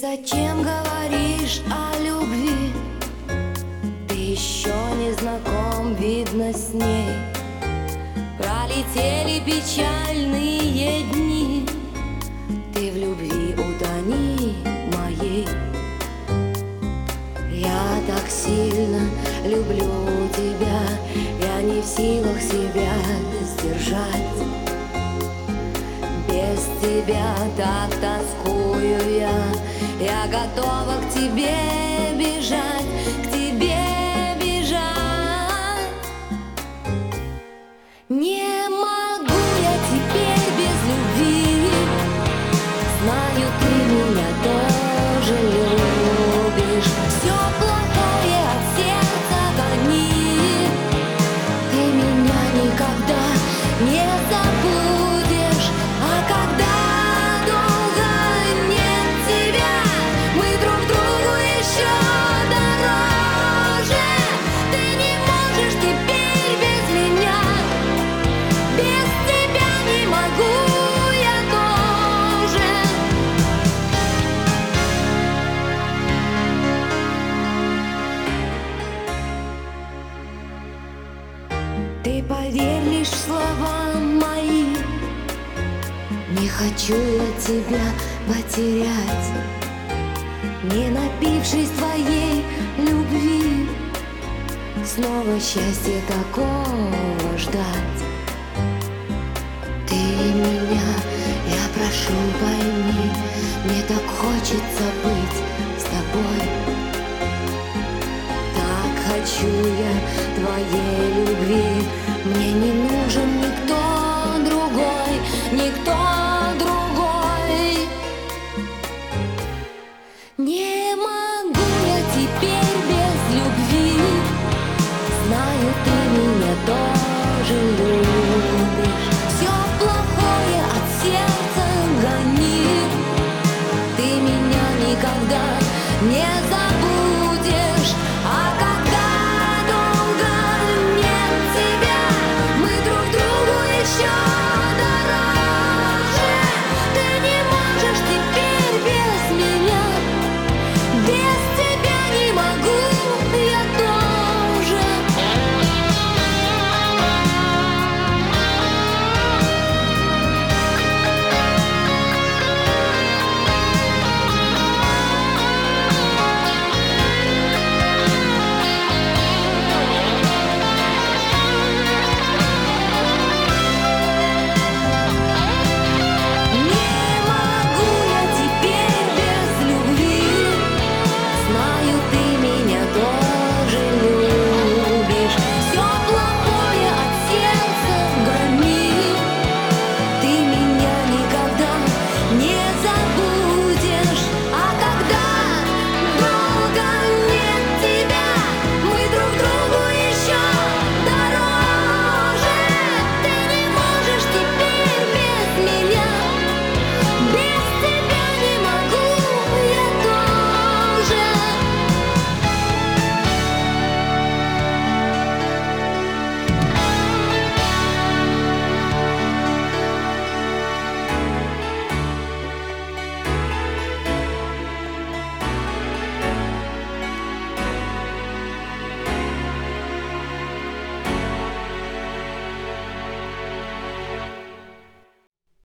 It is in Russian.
зачем говоришь о любви? Ты еще не знаком, видно, с ней. Пролетели печальные дни, ты в любви утони моей. Я так сильно люблю тебя, я не в силах себя сдержать. Без тебя так тоскую я готова к тебе бежать, к тебе бежать. Не могу я теперь без любви, знаю, ты меня тоже любишь. Все плохое от сердца гони, ты меня никогда не забудешь. А когда долго нет тебя, мы друг другу еще дороже. Ты не можешь теперь без меня, без тебя не могу я тоже. Ты поверь лишь словам моим, не хочу я тебя потерять. Не напившись твоей любви, снова счастье такого ждать. Ты меня, я прошу, пойми, мне так хочется быть с тобой. Так хочу я твоей любви,